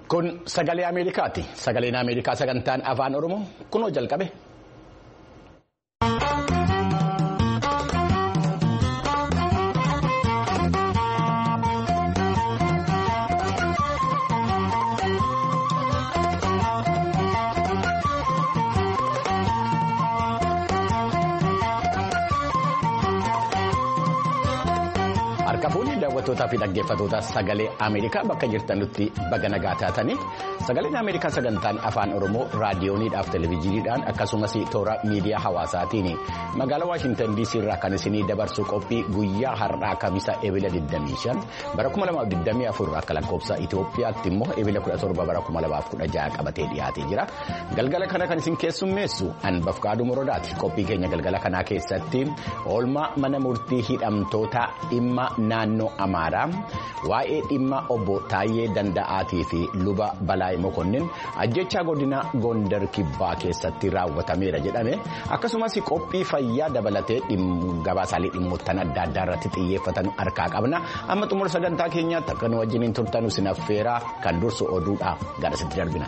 Kun sagalee Ameerikaati. Sagaleen Ameerikaa sagantaan afaan Oromoo kunoo jalqabe. Harka daawwattootaa fi dhaggeeffattoota sagalee Ameerikaa bakka jirtanutti baga nagaa taatanii sagaleen Ameerikaa sagantaan afaan Oromoo raadiyooniidhaaf televezyiiniidhaan akkasumas toora miidiyaa hawaasaatiin magaalaa Waashintan DC irraa kan isinii dabarsu qophii guyyaa har'aa Kamisa Ebila 25 bara 2024 akka lakkoofsa Itoophiyaatti immoo Ebila 17 bara 2016 qabatee dhiyaatee jira. Galgala kana kan isin keessummeessu Anbafqaaduu Morodaati. Qophii keenya galgala kanaa keessatti oolmaa mana murtii hidhamtoota dhimma naannoo Amaaraa waa'ee dhimma obbo Taayyee Danda'aatii fi luba Balaay Mokonnin ajjechaa godina Gondar Kibbaa keessatti raawwatameera jedhame akkasumas qophii fayyaa dabalatee gabaasaalee dhimmoottan adda addaa irratti xiyyeeffatan harkaa qabna. Amma xumura sagantaa keenyaatti akka nu wajjiniin turtanuu sin affeeraa kan dursu oduudha garasitti darbina.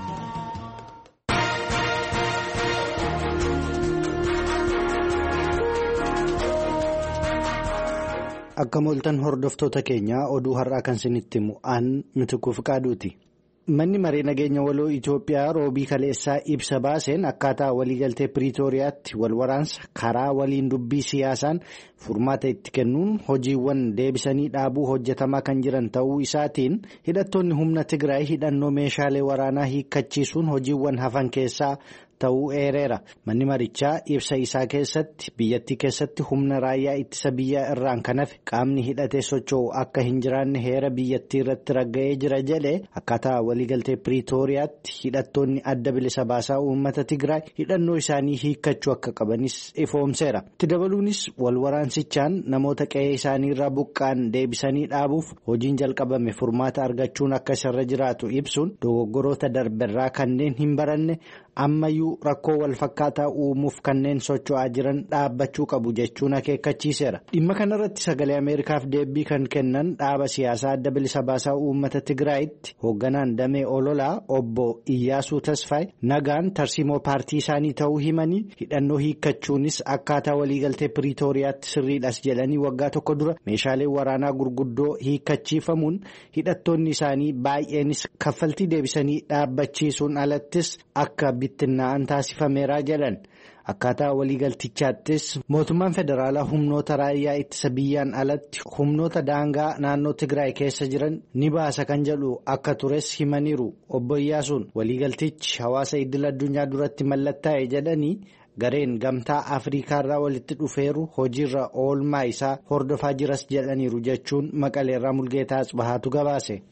Akka mooltan hordoftoota keenyaa oduu har'aa kan isinitti himu aan Mitikuu Fiqaaduuti. Manni maree nageenya waloo Itoophiyaa roobii kaleessaa ibsa baaseen akkaataa waliigaltee Piriitooriyaatti walwaraansa karaa waliin dubbii siyaasaan furmaata itti kennuun hojiiwwan deebisanii dhaabuu hojjetamaa kan jiran ta'uu isaatiin hidhattoonni humna Tigraay hidhannoo meeshaalee waraanaa hiikkachiisuun hojiiwwan hafan keessaa ta'uu eereera. Manni marichaa ibsa isaa keessatti biyyattii keessatti humna raayyaa ittisa biyyaa irraan kan hafe qaamni hidhatee socho'u akka hin jiraanne heera biyyattii irratti ragga'ee jira jedhe akkaataa waliigaltee Piriitooriyaatti hidhattoonni adda bilisa baasaa uummata Tigraay hidhannoo isaanii hiikkachuu akka qabanis ifoomseera. Itti dabaluunis walwaraansichaan namoota qe'ee isaanii irraa buqqaan deebisanii dhaabuuf hojiin jalqabame furmaata argachuun akka isarra jiraatu ibsuun dogoggoroota darberraa kanneen hin baranne ammayyuu rakkoo walfakkaataa uumuuf kanneen socho'aa jiran dhaabbachuu qabu jechuun akeekkachiiseera. Dhimma kanarratti sagalee Ameerikaaf deebii kan kennan dhaaba siyaasaa adda bilisa baasaa uummata Tigraayitti hoogganaan damee ololaa obbo Iyyaasuu Tasfaay nagaan tarsiimoo paartii isaanii ta'uu himanii hidhannoo hiikkachuunis akkaataa waliigaltee Piriitooriyaatti sirriidhas jedhanii waggaa tokko dura meeshaalee waraanaa gurguddoo hiikkachiifamuun hidhattoonni isaanii baay'eenis kaffaltii deebisanii dhaabbachiisuun alattis akka bittinnaa'an taasifameera jedhan. Akkaataa waliigaltichaattis mootummaan federaalaa humnoota raayyaa ittisa biyyaan alatti humnoota daangaa naannoo Tigraay keessa jiran ni baasa kan jedhu akka tures himaniiru. Obbo Iyyaasuun waliigaltichi hawaasa idil addunyaa duratti mallattaa'e jedhanii gareen gamtaa Afriikaarraa walitti dhufeeru hojiirra oolmaa isaa hordofaa jiras jedhaniiru jechuun Maqaleerraa Mulgeetaa Asbahaatu gabaase.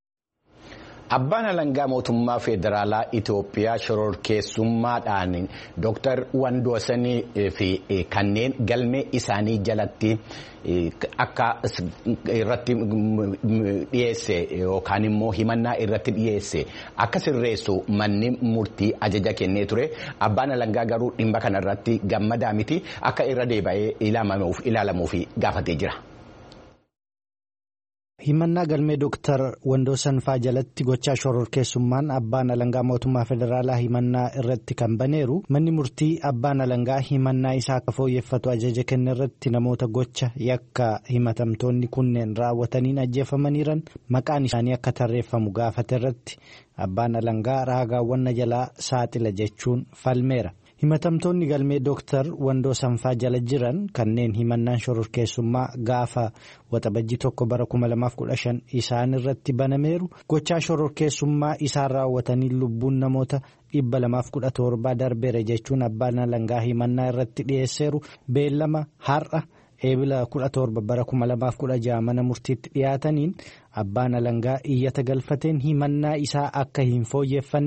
Abbaan alangaa mootummaa federaalaa Itoophiyaa shororkeessummaadhaan Dr. Wandoosanii fi kanneen galmee isaanii jalatti akka irratti dhiyeesse yookaan immoo himannaa irratti dhiyeesse akka sirreessu manni murtii ajaja kennee ture. Abbaan alangaa garuu dhimma kanarratti gammadaa miti akka irra deebi'ee ilaalamuuf gaafatee jira. Himannaa galmee Dooktar Wandoosan faa jalatti gochaa shororkeessummaan abbaan alangaa mootummaa federaalaa himannaa irratti kan baneeru manni murtii abbaan alangaa himannaa isaa akka fooyyeffatu ajaja kenne irratti namoota gocha yakka himatamtoonni kunneen raawwataniin ajjeefamaniiran maqaan isaanii akka tarreeffamu gaafate irratti abbaan alangaa raagaawwan jalaa saaxila jechuun falmeera. Himatamtoonni galmee Dooktar Wandoosan faa jala jiran kanneen himannaan shororkeessummaa gaafa waxabajjii 1 bara 2015 isaan irratti banameeru gochaa shororkeessummaa isaan raawwatanii lubbuun namoota 217 darbeera jechuun abbaan alangaa himannaa irratti dhiyeesseeru beellama har'a Ebila 17 bara 2016 mana murtiitti dhiyaataniin abbaan alangaa iyyata galfateen himannaa isaa akka hin fooyyeffanne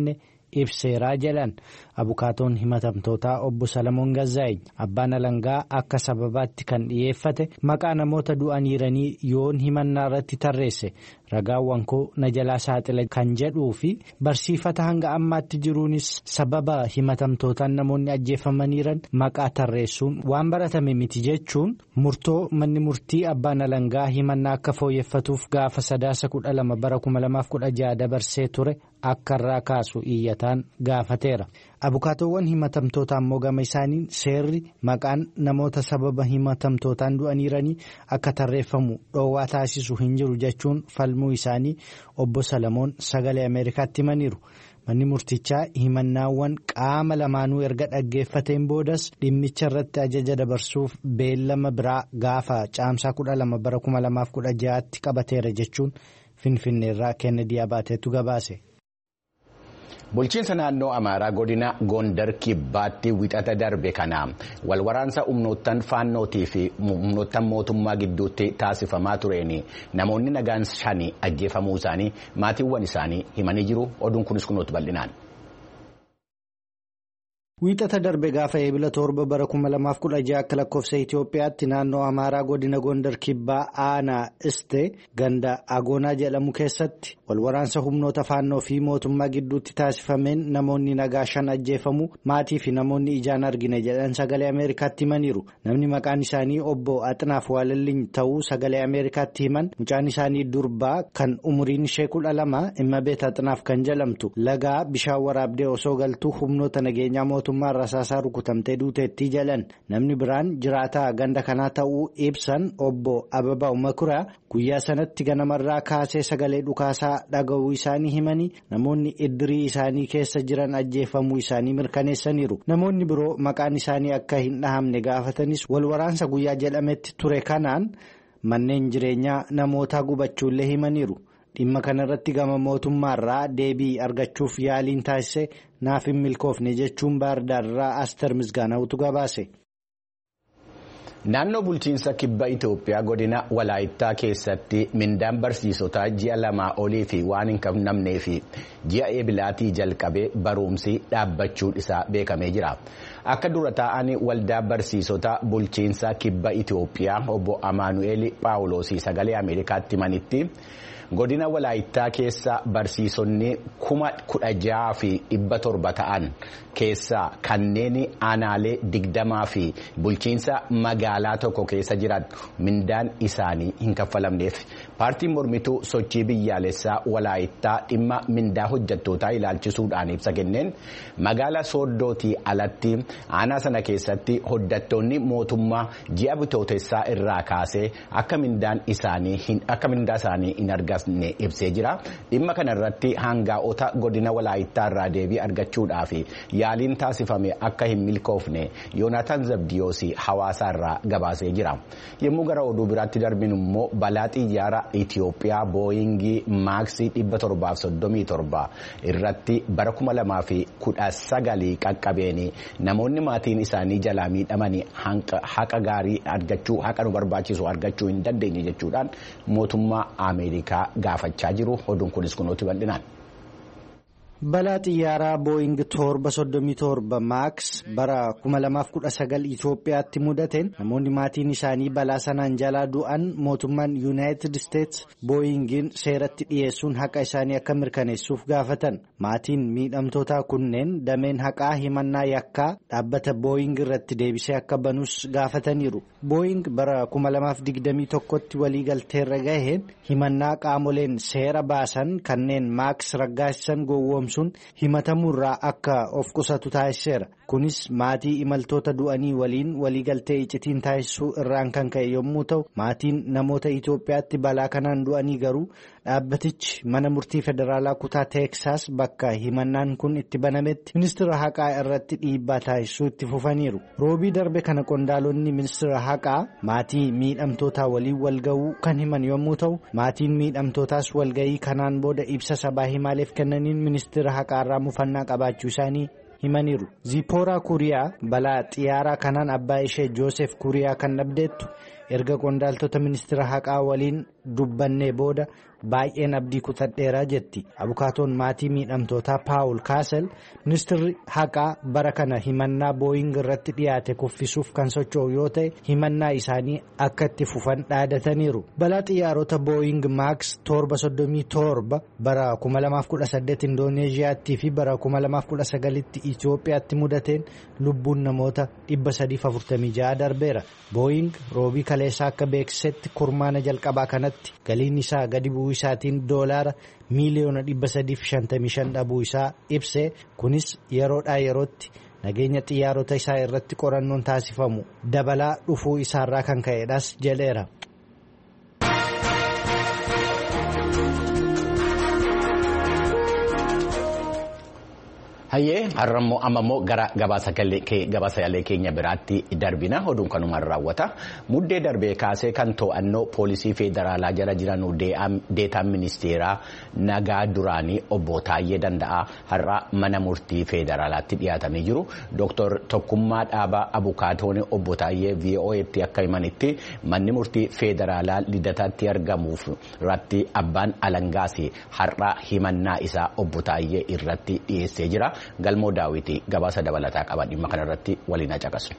ibseeraa jedhan abukaatoon himatamtootaa obbo Salamoon Gazzaa'eny abbaan alangaa akka sababaatti kan dhiyeeffate maqaa namoota du'aniiranii yoon himannaa irratti tarreesse ragaawwan koo na jalaa saaxile kan jedhuu fi barsiifata hanga ammaatti jiruunis sababa himatamtootaan namoonni ajjeefamaniiran maqaa tarreessuun waan baratame miti jechuun murtoo manni murtii abbaan alangaa himannaa akka fooyyeffatuuf gaafa 3/12/2016 dabarsee ture akka irraa kaasu iyyataan gaafateera. Abukaatoowwan himatamtoota ammoo gama isaaniin seerri maqaan namoota sababa himatamtootaan du'aniiranii akka tarreeffamu dhoowwaa taasisu hin jiru jechuun falmuu isaanii obbo Salamoon sagalee Ameerikaatti himaniiru. Manni murtichaa himannaawwan qaama lamaanuu erga dhaggeeffateen boodas dhimmicha irratti ajaja dabarsuuf beellama biraa gaafa caamsaa 12/2016tti qabateera jechuun Finfinneerraa Kennedy Abaateetu gabaase. Bulchiinsa naannoo Amaaraa godina Gondar Kibbaatti wixata darbe kana walwaraansa humnoottan faannootii fi humnoottan mootummaa gidduutti taasifamaa tureen namoonni nagaan 5 ajjeefamuu isaanii maatiiwwan isaanii himanii jiru. Oduun kunis kunuutu bal'inaan. Wiixata darbe gaafa eebila 7/2016 akka lakkoofsa Itoophiyaatti naannoo Amaaraa godina Gondar Kibbaa aanaa Istee ganda Agoonaa jedhamu keessatti walwaraansa humnoota faannoo fi mootummaa gidduutti taasifameen namoonni nagaa 5 ajjeefamu maatii fi namoonni ijaan argine jedhan sagalee Ameerikaatti himaniiru. Namni maqaan isaanii obbo Axinaaf Waalalliin ta'uu sagalee Ameerikaatti himan mucaan isaanii durbaa kan umuriin ishee 12 Immabeet Axinaaf kan jedhamtu lagaa bishaan waraabdee osoo galtuu humnoota nageenyaa mootummaa rasaasaa rukutamtee duuteetti jedhan. Namni biraan jiraataa ganda kanaa ta'uu ibsan obbo Ababaa Makuraa guyyaa sanatti ganamarraa kaasee sagalee dhukaasaa dhaga'uu isaanii himanii namoonni iddirii isaanii keessa jiran ajjeefamuu isaanii mirkaneessaniiru. Namoonni biroo maqaan isaanii akka hin dhahamne gaafatanis walwaraansa guyyaa jedhametti ture kanaan manneen jireenyaa namootaa gubachuullee himaniiru. Dhimma kanarratti gama mootummaarraa deebii argachuuf yaaliin taasise naaf hin milkoofne jechuun Baardaarraa Aster Misgaanaawutu gabaase. Naannoo bulchiinsa kibba Itoophiyaa godina Walaayittaa keessatti mindaan barsiisotaa ji'a 2 olii fi waan hin kennamnee fi ji'a eebilaatii jalqabee barumsi dhaabbachuun isaa beekamee jira. Akka dura taa'anii waldaa barsiisota bulchiinsa kibba Itoophiyaa obbo Amaanu'eel Paawuloosii sagalee Ameerikaatti himanitti godina Walaayittaa keessa barsiisonni 16,700 ta'an keessa kanneen aanaalee 20 fi bulchiinsa magaalaa tokko keessa jiran mindaan isaanii hin kaffalamneef. Paartiin mormituu sochii biyyaalessaa Walaayittaa dhimma mindaa hojjettootaa ilaalchisuudhaan ibsa kenneen magaalaa Sooddootii alatti aanaa sana keessatti hojjettoonni mootummaa ji'a bitootessaa irraa kaasee akka mindaa isaanii hin arganne ibsee jira. Dhimma kanarratti hangaa'ota godina Walaayittaa irraa deebii argachuudhaaf yaaliin taasifame akka hin milkoofne Yoonaataan Zabdiyoosii hawaasaa irraa gabaasee jira. Yommuu gara oduu biraatti darbinu immoo balaa xiyyaara Itoophiyaa booyingii maaksii 737 irratti bara 2019 qaqqabeen namoonni maatiin isaanii jalaa miidhamanii haqa gaarii argachuu haqa nu barbaachisu argachuu hin dandeenye jechuudhaan mootummaa Ameerikaa gaafachaa jiru. Oduun kunis kunuuti bal'inaan. Balaa xiyyaaraa Booying 737 Maaks bara 2019 Itoophiyaatti mudateen namoonni maatiin isaanii balaa sanaan jalaa du'an mootummaan Yuunaayitid Isteets Booyingiin seeratti dhiyeessuun haqa isaanii akka mirkaneessuuf gaafatan. Maatiin miidhamtootaa kunneen dameen haqaa himannaa yakkaa dhaabbata Booying irratti deebisee akka banus gaafataniiru. Booying bara 2021tti waliigalteerra gaheen himannaa qaamoleen seera baasan kanneen Maaks raggaasisan gowwoomsuun himatamurraa akka of qusatu taasiseera. Kunis maatii imaltoota du'anii waliin waliigaltee iccitiin taasisuu irraan kan ka'e yommuu ta'u, maatiin namoota Itoophiyaatti balaa kanaan du'anii garuu dhaabbatichi mana murtii federaalaa kutaa Teeksaas bakka himannaan kun itti banametti ministeera haqaa irratti dhiibbaa taasisuu itti fufaniiru. Roobii darbe kana qondaalonni ministeera haqaa maatii miidhamtootaa waliin walga'uu kan himan yommuu ta'u, maatiin miidhamtootaas walga'ii kanaan booda ibsa sabaa himaaleef kennaniin ministeera haqaarraa mufannaa qabaachuu isaanii himaniiru. Ziipooraa Kuriyaa balaa xiyyaaraa kanaan abbaa ishee Joosef Kuriyaa kan dhabdeettu erga qondaaltota ministeera haqaa waliin dubbannee booda baay'een abdii kutadheeraa jetti. Abukaatoon maatii miidhamtootaa Paawul Kaasel ministeerri haqaa bara kana himannaa booying irratti dhiyaate kuffisuuf kan socho'u yoo ta'e himannaa isaanii akka itti fufan dhaadataniiru. Balaa xiyyaarota booying maaks 737 bara 2018 Indooneeziyaatti fi bara 2019tti Itoophiyaatti mudateen lubbuun namoota 346 darbeera. Booying roobii kaleessaa akka beeksisetti kurmaana jalqabaa kanatti galiin isaa gadi bu'uu isaatiin doolaara miiliyoona 355 dhabuu isaa ibse. Kunis yeroodhaa yerootti nageenya xiyyaarota isaa irratti qorannoon taasifamu dabalaa dhufuu isaarraa kan ka'edhas jedheera. Hayyee har'ammoo ammoo gara gabaasa yaalee keenya biraatti darbina. Oduun kanumaan raawwata. Muddee darbee kaasee kan to'annoo poolisii federaalaa jala jiran deetaan ministeeraa nagaa duraanii obbo Taayyee Danda'aa har'a mana murtii federaalaatti dhiyaatanii jiru. Dr. Tokkummaa Dhaabaa Abukaatoon obbo Taayyee VOA'tti akka himanitti manni murtii federaalaa Lidataatti argamuuf irratti abbaan alangaas har'a himannaa isaa obbo Taayyee irratti dhiyeessee jira. Galmoo daawwitii gabaasa dabalataa qaba dhimma kanarratti waliin caqasu.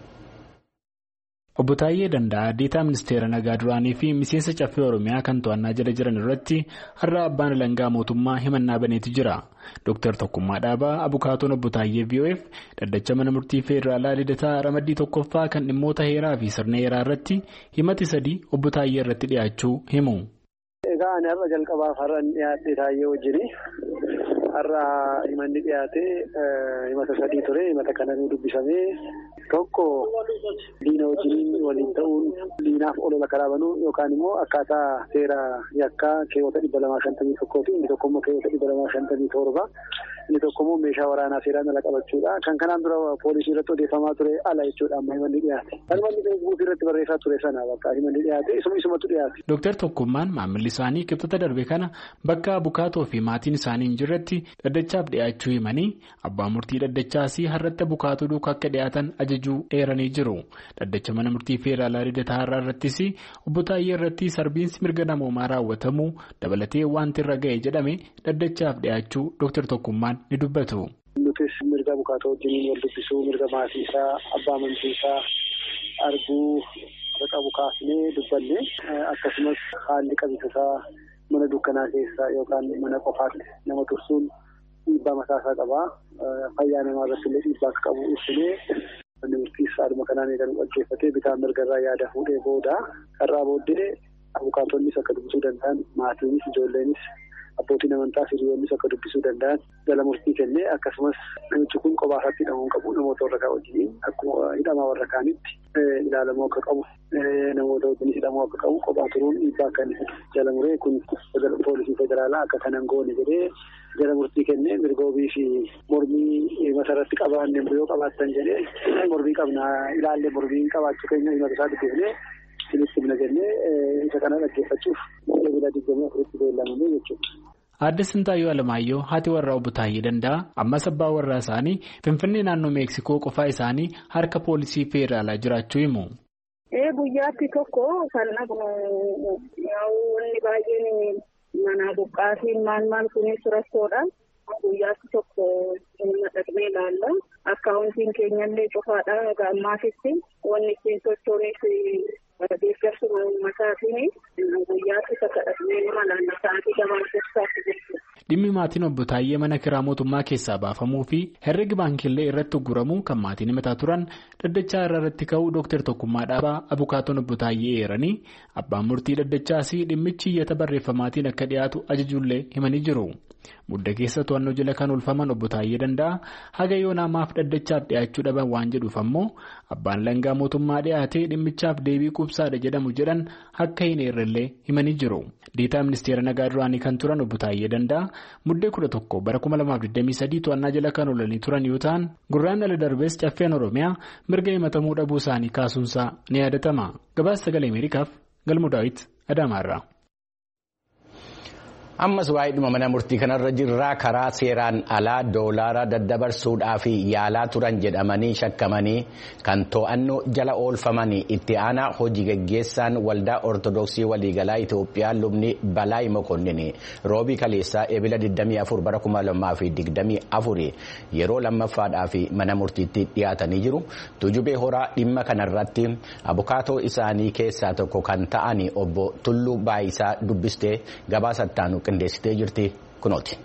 Obbo Taayyee Danda'aa deetaa ministeera nagaa duraanii fi miseensa caffee Oromiyaa kan to'annaa jala jiran irratti har'a abbaan alangaa mootummaa himannaa baneetu jira. Dr. Tokkummaa Dhaabaa Abukaatoon obbo Taayyee VOA'f dhaddacha mana murtii federaalaa Lidataa ramaddii tokkoffaa kan dhimmoota heeraa fi sirna heeraa irratti himati 3 obbo Taayyee irratti dhiyaachuu himu. Egaa ani har'a jalqabaaf har'a dhiyaadhe Taayyee wajjini. Har'a himanni dhiyaatee himata 3 ture. Himata kana nu dubbisamee tokko diina wajjin waliin ta'uun diinaaf olola karaa banuu yookaan immoo akkaataa seera yakkaa keewwata 251 fi inni tokko immoo keewwata 257 inni tokko immoo meeshaa waraanaa seeraan ala qabachuudha. Kan kanaan dura poolisii irratti odeeffamaa ture ala jechuudha amma himanni dhiyaate. Himanni feesbuukii irratti barreessaa ture sana bakka himanni dhiyaate isumatu dhiyaate. Dr. Tokkummaan maamilli isaanii kibxata darbe kana bakka abukaatoo fi maatiin isaanii hin jirretti dhaddachaaf dhiyaachuu himanii abbaa murtii dhaddachaas har'atti abukaatoo duukaa akka dhiyaatan ajajuu eeranii jiru. Dhaddacha mana murtii federaalaa Lidataa har'aa irrattis obbo Taayyee irratti sarbiinsi mirga namoomaa raawwatamuu dabalatee wanti irra ga'e jedhame dhaddachaaf dhiyaachuu Dr. Tokkummaan ni dubbatu. Nutis mirga abukaatoo wajjin wal dubbisuu mirga maatii isaa abbaa amantii isaa arguu qabu kaasnee dubbanne akkasumas haalli qabisa isaa mana dukkanaa keessaa yookaan mana qofaatti nama tursuun dhiibbaa mataasaa qabaa. Fayyaa namaa irratti illee dhiibbaa akka qabu ibsinee manni murtiis haaluma kanaan eegalu dhaggeeffatee bitaa mirga irraa yaada fuudhee booda karraa booddee abukaatonnis akka dubbisuu danda'an maatiinis ijoolleenis abbootiin amantaa hiriyoonnis akka dubbisuu danda'an jala murtii kennee akkasumas namichi kun qophaatti hidhamuu qabu namoota warra kaa wajjin akkuma hidhamaa warra kaanitti ilaalamuu akka qabu namoota wajjin hidhamuu akka qabu qophaa turuun dhiibbaa akka inni jala muree kun poolisii federaalaa akka kanan goone jedhee jala murtii kennee mirgoobii fi mormii masarratti qabaanne yoo qabaattan jedhee mormii qabna ilaallee mormii qabaachuu keenya himata isaa dubbifnee sinitti bina jennee isa kana dhaggeeffachuuf bila digdamii afuritti beellamame jechuudha. Aadde Sintaayyoo Alamaayyoo haati warraa obbo Taayyee Danda'aa ammas abbaa warraa isaanii Finfinnee naannoo Meeksikoo qofaa isaanii harka poolisii federaalaa jiraachuu himu. Guyyaatti tokko kan wanni baay'een mana buqqaatiin maal kunis rakkoodha. Guyyaatti tokko dhaqnee ilaalla. Akkaawuntiin keenyallee cufaadha gaammaatitti wanni ittiin sochoonis deeggarsa uummataatiin guyyaatti takka dhaqnee ilaalla sa'aatii gabaabsessaatti jechuudha. Dhimmi maatiin obbo Taayyee mana kiraa mootummaa keessaa baafamuu fi herregi baankiillee irratti ugguramu kan maatiin himataa turan dhaddachaa irratti ka'uu Dr. Tokkummaa Dhaabaa Abukaatoon obbo Taayyee eeranii abbaan murtii dhaddachaas dhimmichi iyyata barreeffamaatiin akka dhiyaatu ajajuullee himanii jiru. Mudda keessa to'annoo jala kan oolfaman obbo Taayyee Danda'aa haga yoonaamaaf dhaddachaaf dhiyaachuu dhaban waan jedhuuf ammoo abbaan alangaa mootummaa dhiyaatee dhimmichaaf deebii qubsaadha jedhamu jedhan akka hin eerrellee himanii jiru. Deetaa ministeera nagaa duraanii kan turan obbo Taayyee Danda'aa muddee 11 bara 2023 to'annaa jala kan oolanii turan yoo ta'an gurraandhala darbees caffeen Oromiyaa mirga himatamuu dhabuu isaanii kaasuunsaa ni yaadatama. Gabaasa sagalee Ameerikaaf Galmoo Daawit Adaamaarraa. Ammas waa'ee mana murtii kanarra jirraa karaa seeraan alaa doolaara daddabarsuudhaaf yaalaa turan jedhamanii shakkamanii kan to'annoo jala oolfamanii itti aanaa hojii gaggeessaan waldaa ortodoksii waliigalaa Itoophiyaa lubni Balaay Mokonnin roobii kaleessaa eebila 24 bara 2024 yeroo lammaffaadhaaf mana murtiitti dhiyaatanii jiru. Tujubee horaa dhimma kanarratti abukaatoo isaanii keessaa tokko kan ta'an obbo Tulluu Baayisaa dubbistee gabaasattaan qindeessitee jirti kunooti.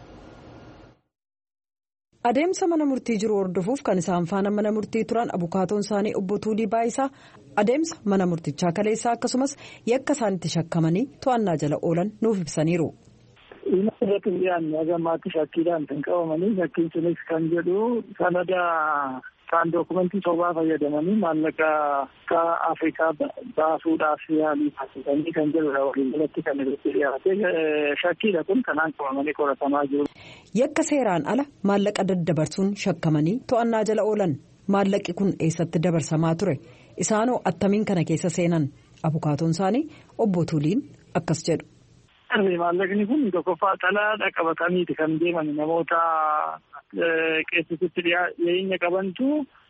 Adeemsa mana murtii jiru hordofuuf kan isaan faana mana murtii turan abukaatoon isaanii obbo Tuulii Baayisaa adeemsa mana murtichaa kaleessaa akkasumas yakka isaanitti shakkamanii to'annaa jala oolan nuuf ibsaniiru. Irratti dhiyaanne agammaatti shakkiidhaan kan qabamanii shakkiin sunis kan jedhu sanada kan dookumentii sobaa fayyadamanii maallaqa Afrikaa baasuudhaaf yaalii taasisanii kan jedhudha waliigalatti kan irratti dhiyaate shakkiidha kun kanaan qabamanii qoratamaa jiru. Yakka seeraan ala maallaqa daddabarsuun shakkamanii to'annaa jala oolan maallaqi kun eessatti dabarsamaa ture isaanoo attamiin kana keessa seenan abukaatoon isaanii obbo Tuuliin akkas jedhu. Maallaqni kun tokkoffaa xalayaa qabataniiti kan deeman namoota qeessisitti dhiyeenya qabantu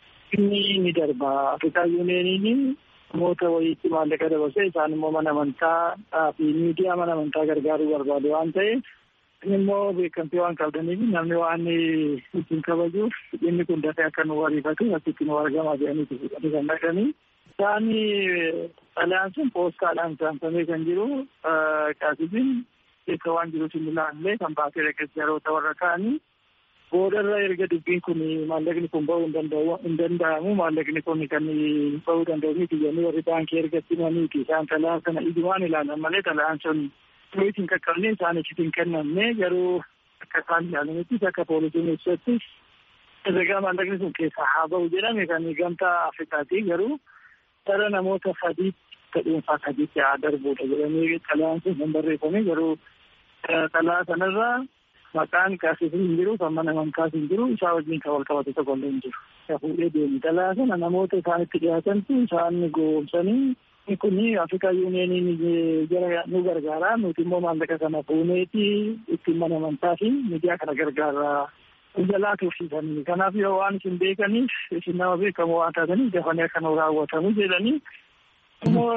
inni darba Afrikaa yuuniyeeniin namoota wayiitti maallaqa dabarsee isaan immoo mana amantaa fi miidiyaa mana amantaa gargaaruu barbaadu waan ta'eef immoo beekamtii waan qabdaniif namni waan ittiin kabajuuf inni kun dafee akka nu wariifatu asitti nu argama jedhaniiti kan dhaqanii. Isaani xalayaan sun poostaadhaan saamsamee kan jiru qaasisiin keessa waan jiru sin ilaallee kan baatee dhaqeessa yeroo warra ka'anii boodarra erga dubbiin kun maallaqni kun ba'uu hin danda'amu maallaqni kun kan ba'uu danda'u miti jennee warri baankii ergatti himaniiti isaan xalayaan sana ijumaan ilaalan malee xalayaan sun ittiin qaqqabnee isaan itti hin kennamne garuu akka isaan ilaalanitti akka poolisiin ibsatti herregaa maallaqni sun keessaa haa ba'u jedhame kan gamtaa Afrikaati garuu. Tara namoota sadii dhuunfaa sadiitti haa darbuudha jedhanii xalayaan sun hin barreeffame garuu xalayaa sanarraa maqaan qaasisiin hin jiru kan mana amantaas hin jiru isaa wajjin kan wal qabate tokko illee hin jiru. Fuudhee deemi xalayaa sana namoota isaanitti dhiyaatantu isaan goomsanii kun Afrikaa yuuniyeeniin jara nu gargaara nuti immoo maallaqa sana fuuneeti ittiin mana amantaa fi miidiyaa kana gargaaraa. Jalaa tursiisanii kanaaf yoo waan isin beekaniif isin nama beekamoo waan taataniif dafanii akka nu raawwatamu jedhanii immoo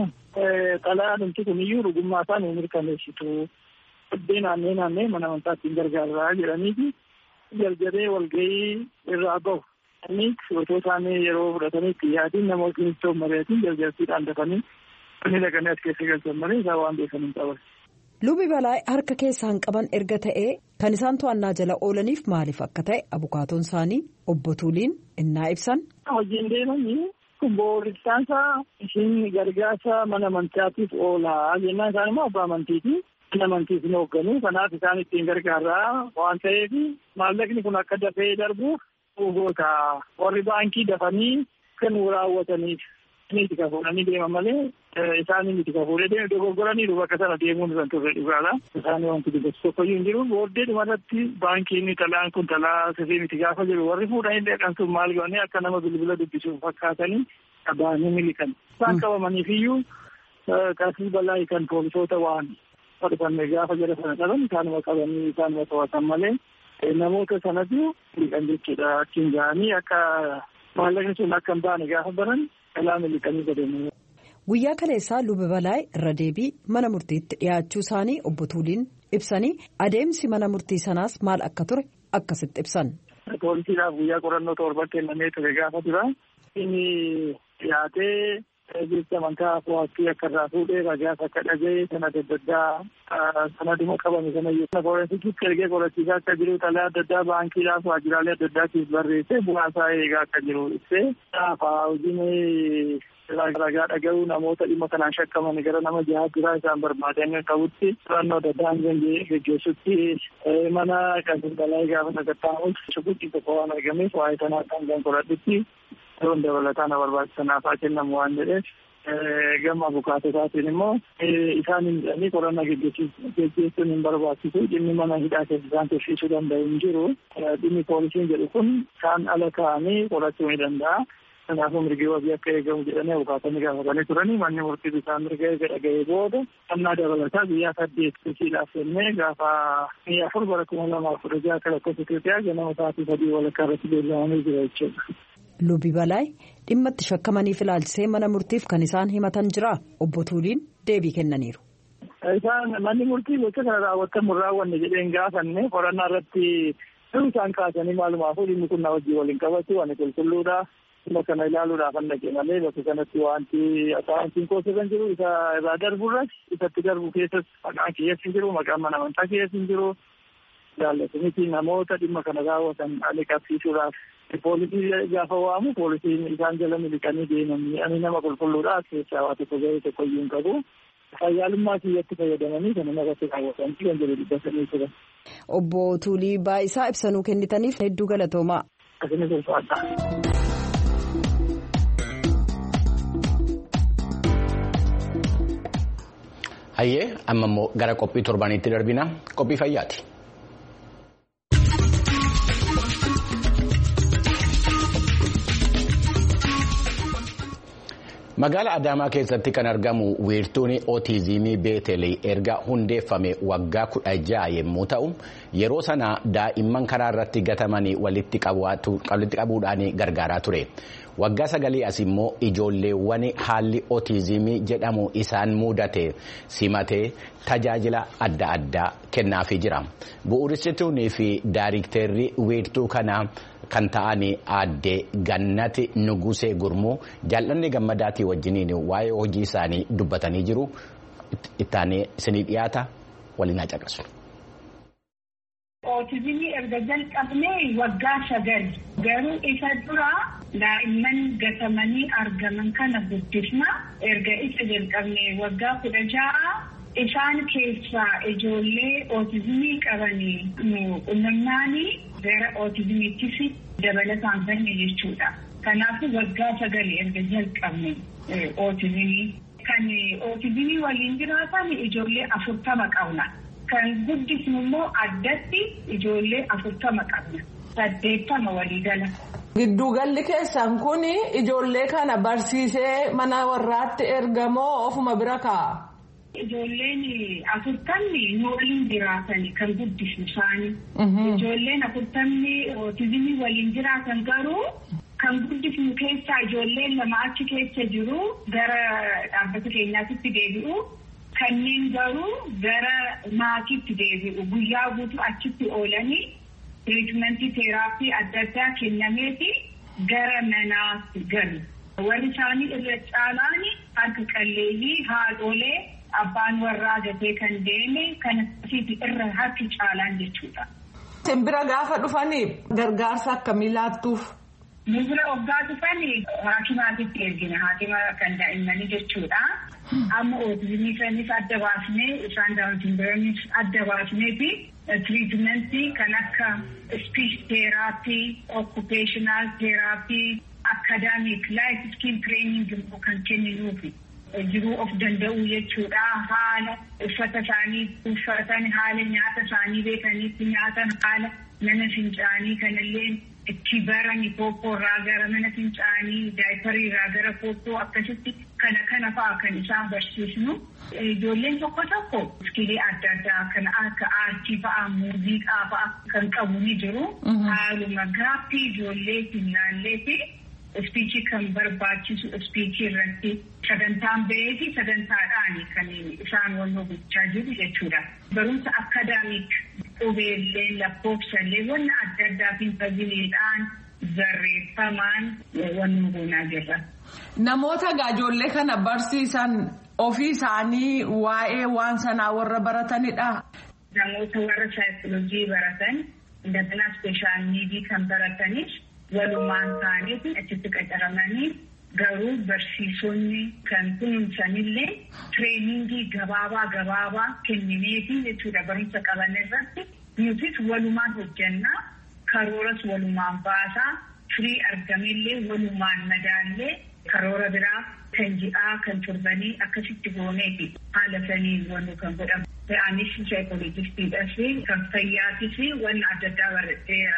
xalayaan dhumti kuniyyuu dhugummaa isaa nu mirkaneessitu iddoo naannee mana amantaatti gargaaraa jedhaniiti jarjaree walgahii irraa bahu. Innis otoo isaanii yeroo fudhatanii itti yaadiin namoota ministoota mari'atiin jarjartiidhaan dafanii inni dhaqanii as keessa galchan malee isaan waan beekan hin qaban. Lubi Balaay harka keessaan qaban erga ta'ee kan isaan to'annaa jala oolaniif maaliif akka ta'e abukaatoon isaanii obbo Tuuliin innaa ibsan. Hojiin deemanii boorrisaansaa isin gargaarsa mana amantaatiif oolaa jennaan isaan immoo abbaa amantiiti. Mana amantiif hin hoogganu kanaaf isaan ittiin gargaaraa waan ta'eef maallaqni kun akka dafee darbuuf goota warri baankii dafanii kan raawwataniif. Miti ka fuudhanii deeman malee isaan miti ka fuudhee deemu dogoggoraniiru bakka sana deemuun isaan turre dhugaadha. Isaan wanti dubbatu tokkoyyuu hin jiru. Booddee dhumarratti baankiin xalayaan kun xalayaa sirrii miti gaafa jiru warri fuudhanii dhaqan sun maal godhanii akka nama bilbila dubbisuuf fakkaatanii qabaanii miliqan. Isaan qabamaniifiyyuu Qaasiis Balaay kan poolisoota waan fudhatame gaafa jala sana qaban isaanuma qabanii isaanuma to'atan malee namoota sanatu miliqan jechuudha. Achiin ga'anii akka maallaqni sun akka hin baane gaafa baran. Guyyaa kaleessaa Lubi Balaay irra deebii mana murtiitti dhiyaachuu isaanii obbo Tuuliin ibsanii adeemsi mana murtii sanaas maal akka ture akkasitti ibsan. Poolisiidhaaf guyyaa qorannoo torba kennamee ture gaafa dura inni dhiyaatee jecha amantaa fo'attii akka irraa fuudhee ragaas akka dhaga'ee sanada adda addaa sanaduma qabame sanayyuu forensikitti ergee qorachiisaa akka jiru xalayaa adda addaa baankiidhaaf waajjiraalee adda addaatiif barreessee bu'aasaa eegaa akka jiru ibsee hojiin ragaa dhaga'uu namoota dhimma kanaan shakkaman gara nama jahaa jiraa isaan barbaadan ta'utti qorannoo adda addaa geggeessutti mana Qaasiis Balaay gaafa sakatta'amuuf shukutti tokko waan argameef waa'ee sanaa kan qoradhutti yeroon dabalataan barbaachisanaaf haa kennamu waan jedheef gama abukaatotaatiin immoo isaan hin jedhanii qorannaa geggeessuun hin barbaachisu dhimmi mana hidhaa keessa isaan tursiisuu danda'u hin jiru dhimmi poolisiin jedhu kun isaan ala kaa'anii qorachuu ni danda'a. Kanaafuu mirgi wabii akka eegamu jedhanii abukaatonni gaafatanii turanii manni murtii isaan mirga eega dhaga'ee booda qannaa dabalataa guyyaa 8 siidhaaf kennee gaafa 4 bara 2016 akka lakkoofsa Itoophiyaa ganama sa'aatii 3 walakkaa irratti beellamanii jira jechuudha. Lubii Balaay dhimma itti shakkamaniif ilaalchisee mana murtiif kan isaan himatan jira. Obbo Tuuliin deebii kennaniiru. Isaan manni murtii gocha kana raawwatamu raawwanne jedheen gaafanne qorannaa irratti isaan kaasanii maalumaafuu dhimmi kun na wajjin waliin qabatu waan qulqulluudha. Dhimma kana ilaaluudhaaf kan dhaqee malee bakka kanatti wanti akaawuntiin koosirra hin jiru isa irraa darburras isatti darbu keessas maqaan kiyyeessi hin jiru maqaan mana amantaa kiyyeessi hin jiru. Jaallatamiti namoota dhimma kana raawwatan ani qabsiisuudhaaf poolisii gaafa waamu poolisiin isaan jala miliqanii deemanii ani nama qulqulluudha keessaa waa tokko gahee tokko iyyuu hin qabu. Fayyaalummaa kiyyatti fayyadamanii kan nama irratti raawwatan kan jedhu dubbatanii turan. Obbo Tuulii Baayisaa ibsanuu kennitaniif hedduu galatoomaa. Akkasumas ulfaadha. Hayyee amma immoo gara qophii torbaanitti darbina qophii fayyaati. Magaalaa Adaamaa keessatti kan argamu wiirtuun ootizimii Beetelii erga hundeeffame waggaa 16 yommuu ta'u yeroo sana daa'imman karaa irratti gatamanii walitti qabuudhaan gargaaraa ture. Waggaa 9 as immoo ijoolleewwan haalli ootizimii jedhamu isaan mudate simatee tajaajila adda addaa kennaafii jira. Bu'uuressituunii fi daayirikteerri wiirtuu kanaa kan ta'an aadde Gannati Nugusee Gurmuu jaallanni gammadaatii wajjiniin waa'ee hojii isaanii dubbatanii jiru. Ittaanee isinii dhiyaata waliin haa caqasu. Ootizimii erga jalqabnee waggaa 9 garuu isa dura daa'imman gatamanii argaman kana guddisna erga isa jalqabnee waggaa 16 isaan keessaa ijoollee ootizimii qabanii uummannaanii gara ootizimiittis dabalataan banne jechuudha. Kanaafuu waggaa 9 erga jalqabne ootizimii kan ootizimii waliin jiraatan ijoollee 40 qabna. Kan guddisnu immoo addatti ijoollee 40 qabna. 80 waliigala. Gidduugalli keessan kun ijoollee kana barsiisee mana warraatti ergamoo ofuma bira kaa'a? Ijoolleen 40 nu waliin jiraatan kan guddisnu isaanii. Ijoolleen 40 ootizimii waliin jiraatan garuu kan guddisnu keessaa ijoolleen 2 achi keessa jiru gara dhaabbata keenyaatti deebi'u. Kanneen garuu gara maatiitti deebi'u guyyaa guutuu achitti oolanii tiriitmentii teeraappii adda addaa kennameeti gara manaatti galu. Warri isaanii irra caalaan harka qalleeyyii haadholee abbaan warraa gatee kan deeme kan asitti irra harki caalaan jechuudha. Simbira gaafa dhufanii gargaarsa akkamii laattuuf? Simbira oggaa dhufanii haakimaatitti ergina haakima kan daa'immanii jechuudha. Amma ootizimii sanis adda baasnee isaan daawwatanii adda baasnee fi tiriitmentii kan akka speech therapy, occupational therapy, academic life skill training kan kenninuufi jiruu of danda'uu jechuudha. Haala uffata isaanii uffatan, haala nyaata isaanii beekaniitti nyaatan, haala mana fincaanii kanallee itti barani poopoo irraa gara mana fincaanii, daayiparii irraa gara poopoo akkasitti kana fa'aa kan isaan barsiisnu. Ijoolleen tokko iskiilii adda addaa kan akka aartii fa'aa, muuziqaa fa'aa kan qabu ni jiru. Haaluma gaaffii ijoollee ilaallee fi ispiichii kan barbaachisu ispiichii irratti sagantaan ba'ee fi sagantaadhaan kan isaan wal hojjechaa jiru jechuudha. Barumsa akadaamik qubeellee lakkoofsallee wanna adda addaatiin fagiliidhaan barreeffamaan wal goonaa jirra. Namoota ijoollee kana barsiisan ofii isaanii waa'ee waan sanaa warra baratanidha. Namoota warra saayikooloojii baratan, dabalaa ispeeshaal niidii kan baratanis walumaan isaaniitiin achitti qacaramanii garuu barsiisonni kan kunuunsanillee tireeningii gabaabaa kennineefi jechuudha barumsa qaban irratti nutis walumaan hojjannaa karooras walumaan baasaa firii argamellee walumaan madaallee karoora biraa kan ji'aa kan turbanii akkasitti gooneeti haala saniin wannu kan godhamu. Anis saayikooloojistiidhas kan fayyaatis wanna adda addaa barreessee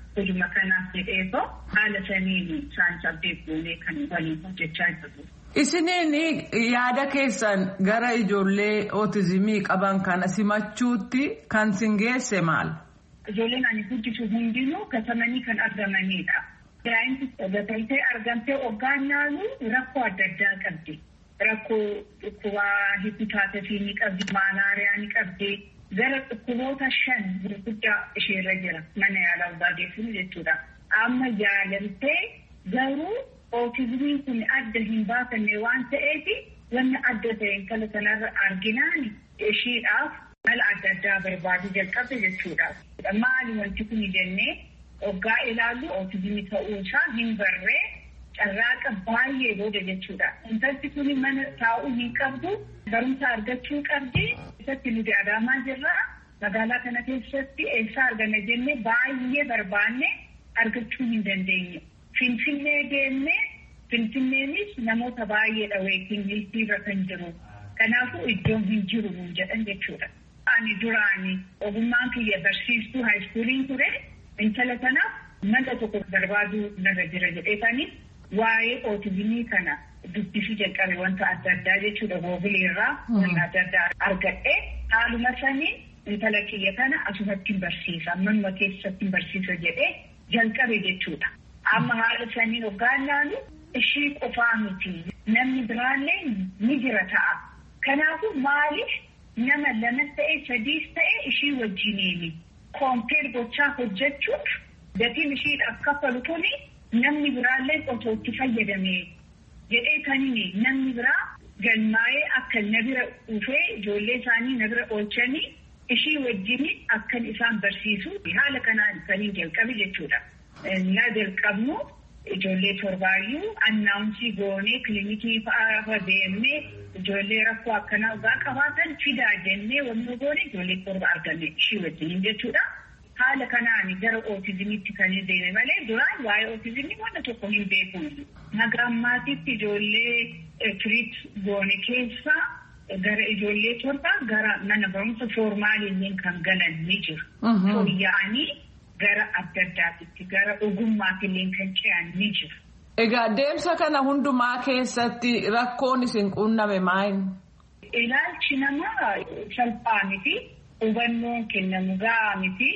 hojuma kanaaf jedheefoo haala saniin isaan sabdeebboolee kan waliin hojjechaa jiru. Isiniin yaada keessan gara ijoollee ootizimii qaban kana simachuutti kan sin geesse maal? Ijoolleen ani guddisu hundinuu gatamanii kan argamanidha. Daa'imti gatamtee argamtee hoggaan naalu rakkoo adda addaa qabdi. Rakkoo dhukkubaa hepitaatiisii ni qabdi, maalaariyaa ni qabdi. Gara dhukkuboota 5 gurguddaa isheerra jira mana yaalaa baadeessuun jechuudha. Amma yaalamtee garuu ootizimiin kun adda hin baafanne waan ta'eef wanni adda ta'een kala sanarra arginaan isheedhaaf mala adda addaa barbaaduu jalqabe jechuudha. Maali wanti kun jennee hoggaa ilaallu ootizimii ta'uusaa hin barree carraaqa baay'ee booda jechuudha. Intalli kun mana taa'uu hin qabdu, barumsa argachuu qabdi. Isatti nuti Adaamaa jirra. Magaalaa kana keessatti eessaa arganna jennee baay'ee barbaanne argachuu hin dandeenye. Finfinnee deemnee Finfinneenis namoota baay'eedha weetiin milkiirra kan jiru. Kanaafuu iddoon hin jiru jedhan jechuudha. Ani duraani ogummaan kiyya barsiistuu haayiskuuliin ture. Intala kanaaf mala tokko barbaaduu narra jira jedheetanii waa'ee ootizimii kana dubbisuu jalqabe wanta adda addaa jechuudha. Googileerraa wanta adda addaa argadhe haaluma sanii intala kiyya kana asumatti hin barsiisa manuma keessatti hin barsiisa jedhee jalqabe jechuudha. Amma haala sanii hoggaan naalu ishii qofaa miti namni biraallee ni jira ta'a. Kanaafuu maaliif nama 2 ta'e 3 ta'e ishii wajjiniini koompeer gochaa hojjechuuf gatiin ishiidhaaf kaffalu kuni namni biraallee osoo itti fayyadame jedhee kaniini namni biraa galmaa'ee akka na bira dhufee ijoollee isaanii na bira oolchanii ishii wajjini akkan isaan barsiisu haala kanaan kaniin jalqabe jechuudha. Na jalqabnu ijoollee torbaayyuu annaawunsii goonee kilinikii fa'aa deemnee ijoollee rakkoo akkanaa ogaa qabaatan fidaa jennee wanni goone ijoollee 7 arganne ishii wajjin jechuudha. Haala kanaan gara ootizimiitti kan deeme malee duraan waa'ee ootizimii wanta tokko hin beeku. Naga ammaatitti ijoollee tiriit goone keessa gara ijoollee 7 gara mana barumsa foormaaliin kan galan ni jiru. Fooyya'anii gara adda addaatitti gara ogummaatiin kan ce'an ni jiru. Egaa deemsa kana hundumaa keessatti rakkoon isin quunname maal? Ilaalchi namaa salphaa miti, hubannoon kennamu gahaa miti,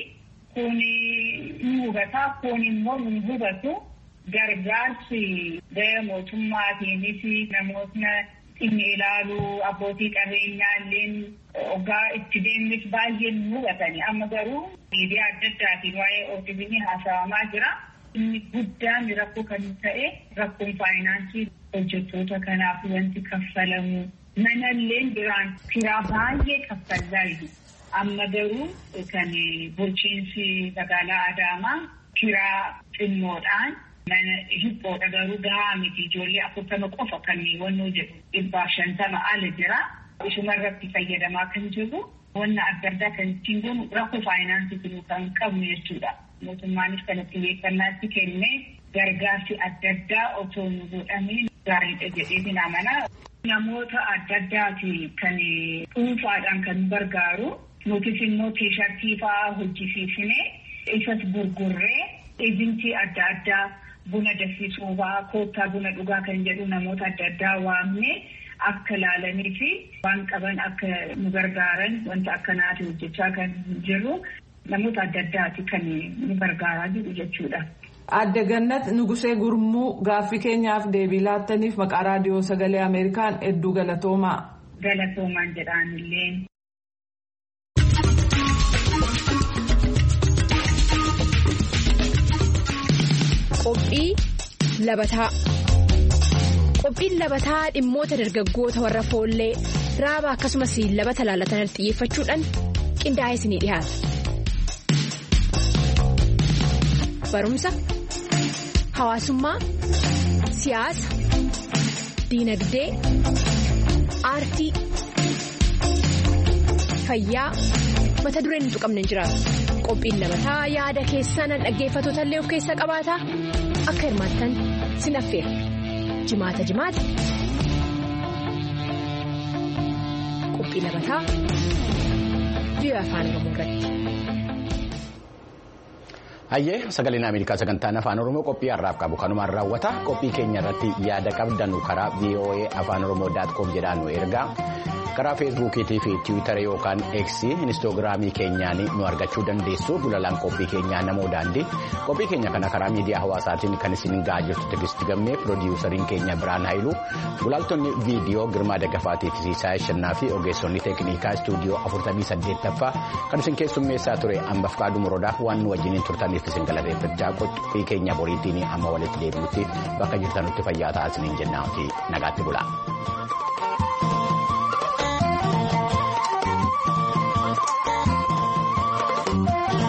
kuni nu hubataa, kun immoo nu hubatu gargaarsi gaya mootummaatiinis namoota inni ilaalu abbootii qabeenyaa illeen ogaa itti deemnis baay'ee nu hubatani. Amma garuu miidiyaa adda addaatiin waa'ee ootizimii haasawamaa jira. Inni guddaan rakkoo kan ta'e rakkoon faayinaansii hojjettoota kanaaf wanti kaffalamu manalleen biraan kiraa baay'ee kaffalaa jiru. Amma garuu kan bulchiinsi magaalaa Adaamaa kiraa xinnoodhaan mana hiphoodha garuu gahaa miti ijoollee 40 qofa kan wannoo jedhu 150 ala jira. Ishuma irratti fayyadamaa kan jiru wanna adda addaa kan ittiin goonu rakkoo faayinaansii kan qabnu jechuudha. Mootummaanis kanatti xiyyeeffannaatti kennee gargaarsi adda addaa otoo nu godhamee gaariidha jedhee amana. Namoota adda addaati kan dhuunfaadhaan kan gargaaru nutis immoo tiishartii fa'aa hojjisiisnee isas gurgurree eejentii adda addaa buna danfisuu fa'aa koottaa buna dhugaa kan jedhu namoota adda addaa waamnee akka laalanii fi waan qaban akka nu gargaaran wanta akkanaati hojjechaa kan jiru. Namoota adda addaati kan nu gargaaraa jiru jechuudha. Adde Gannat Nugusee Gurmuu gaaffii keenyaaf deebii laattaniif maqaa raadiyoo sagalee Ameerikaan hedduu galatoomaa. Galatoomaan jedhaanillee. Qophii labataa. Qophiin labataa dhimmoota dargaggoota warra foollee raaba akkasumas labata laalatan xiyyeeffachuudhaan qindaa'ee isinii dhiyaata. Barumsa, hawaasummaa, siyaasa, diinagdee, aartii, fayyaa mata dureen hin tuqamne hin jiraatu. Qophiin labataa yaada keessan dhaggeeffattoota illee of keessaa qabaata. Akka hirmaattan sin affeera. Jimaata. Qophii labataa biyya afaan Oromoo irratti. Hayyee sagaleen Ameerikaa sagantaan afaan Oromoo qophii har'aaf qabu kanumaan raawwata. Qophii keenya irratti yaada qabdanu karaa VOA afaanoromoo.com jedhaan nu ergaa. Karaa feesbuukiitii fi tiwiitarii yookaan X inistoogiraamii keenyaan nu argachuu dandeessu. Gulaalaan qophii keenyaa namoo daandii. Qophii keenya kana karaa miidiyaa hawaasaatiin kan isin gahaa jirtu Tigisti Gammee, piroodiwusariin keenya Biraan Haayiluu, gulaaltonni viidiyoo Girmaa Daggafaatii fi Siisaa Shannaa fi ogeessonni teeknikaa istuudiyoo 48ffaa kan isin keessummeessaa ture Ambaaf Qaaduu Muroodaaf waan nu wajjiniin turtaniif isin galateeffachaa qophii keenya boriitiin amma walitti deebinutti bakka jirtanutti fayyaa ta'aa isiniin jennaa fi nagaatti bulaa.